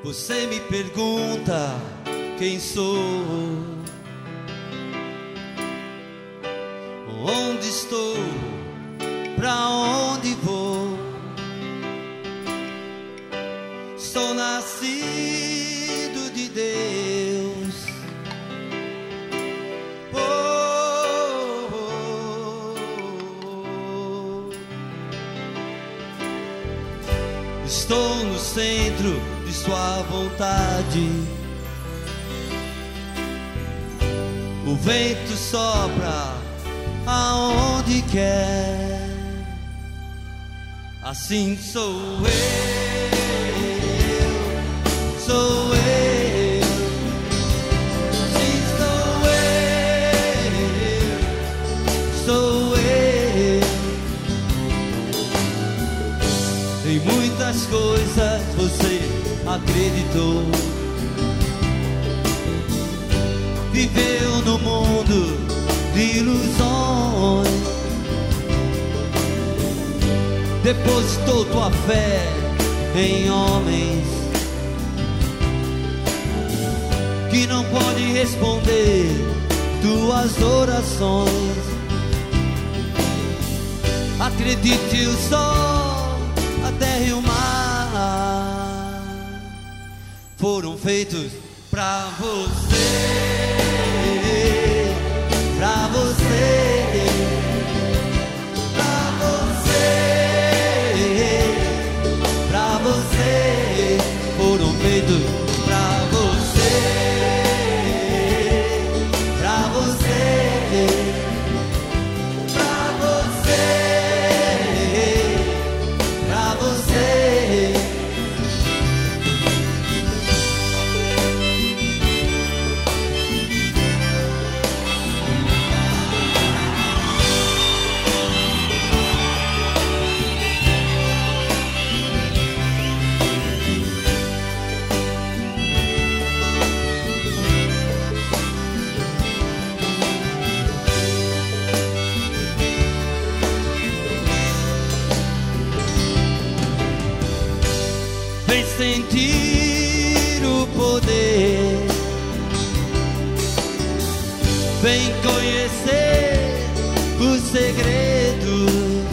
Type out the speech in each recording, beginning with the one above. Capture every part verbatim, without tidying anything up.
Você me pergunta quem sou, onde estou, pra onde vou. Sou nascido de Deus. Oh, oh, oh. Estou no centro de sua vontade. O vento sopra aonde quer. Assim sou eu, sou eu. Assim sou eu, sou eu. Em muitas coisas você acreditou. Viveu no mundo de ilusões. Depositou tua fé em homens que não pode responder tuas orações. Acredite, o sol, a terra e o mar foram feitos pra você, pra você. Foram feitos pra você, pra você, pra você, pra você. Vem sentir o poder, vem conhecer o segredo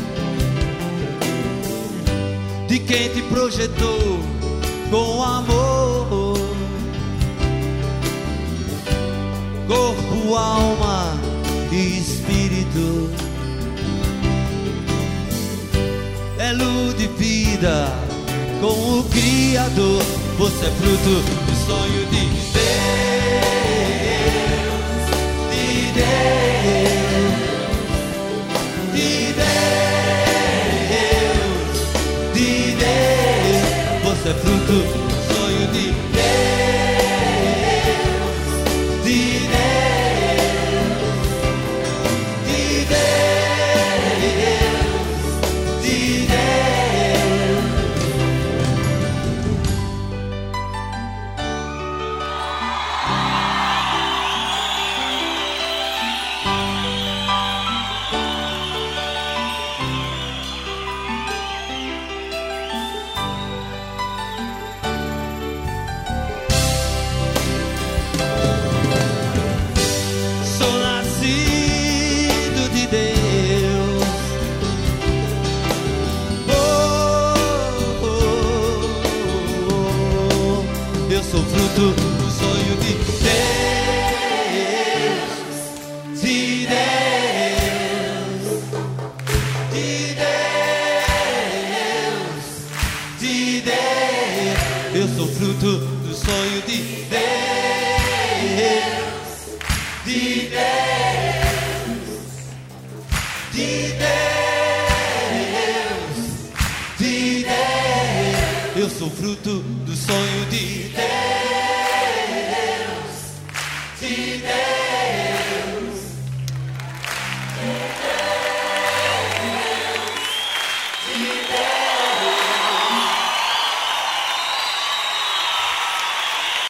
de quem te projetou com amor, corpo, alma e espírito. É luz de vida com o Criador. Você é fruto do sonho de Deus, de Deus, de Deus, de Deus. Você é fruto do sonho de Deus, de Deus, de Deus, de Deus. Sou fruto do sonho de Deus, de Deus, de Deus, de Deus. Eu sou fruto do sonho de Deus, de Deus, de Deus, de Deus. Eu sou fruto do sonho de Deus.